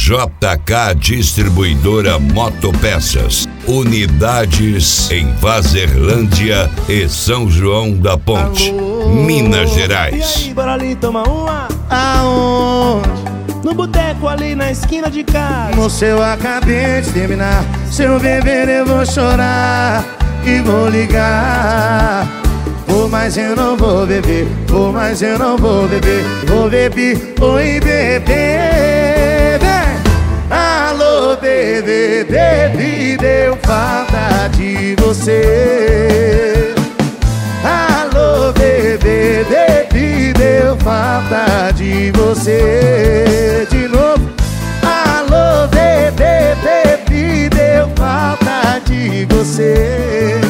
JK Distribuidora Motopeças. Unidades em Vazerlândia e São João da Ponte, Minas Gerais. E aí, bora ali tomar uma? Aonde? No boteco ali na esquina de casa. Moço, eu acabei de terminar. Se eu beber eu vou chorar e vou ligar. Vou, mas eu não vou beber. Vou, mas eu não vou beber. Vou beber, oi bebê. Vem. Alô bebê, bebê, deu falta de você. Alô bebê, bebê, deu falta de você. De novo. Alô bebê, bebê, deu falta de você.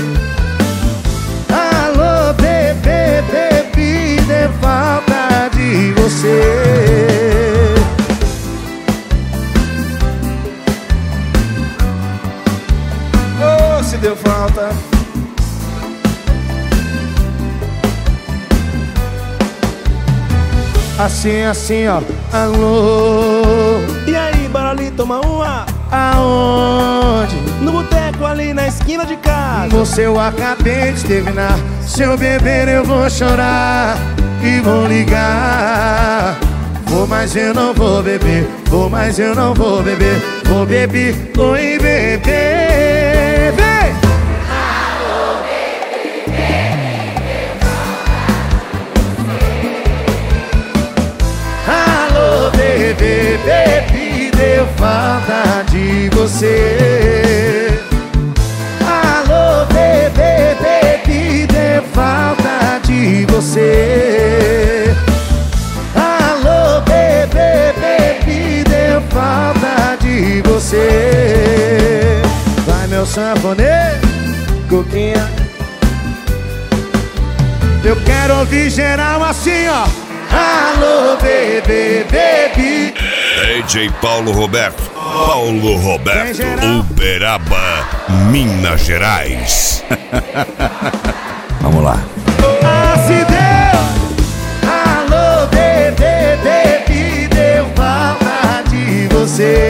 Alô bebê, bebê, deu falta de você. Oh, se deu falta. Assim, assim, ó. Alô. E aí, bora ali tomar uma? Aonde? No boteco ali na esquina de casa. Moço, eu acabei de terminar. Se eu beber eu vou chorar e vou ligar. Vou, mas eu não vou beber. Vou, mas eu não vou beber. Vou beber, oi bebê. Vem! Alô, bebê, bebê, deu falta de você. Alô bebê, bebê, deu falta de você. Alô bebê, bebê, deu falta de você. Vai meu sanfoneiro, Coquinha. Eu quero ouvir geral assim, ó. Alô bebê, bebê. DJ Paulo Roberto. Paulo Roberto, Uberaba, Minas Gerais. Vamos lá. Ah, se deu. Alô bebê, bebê, deu falta de você.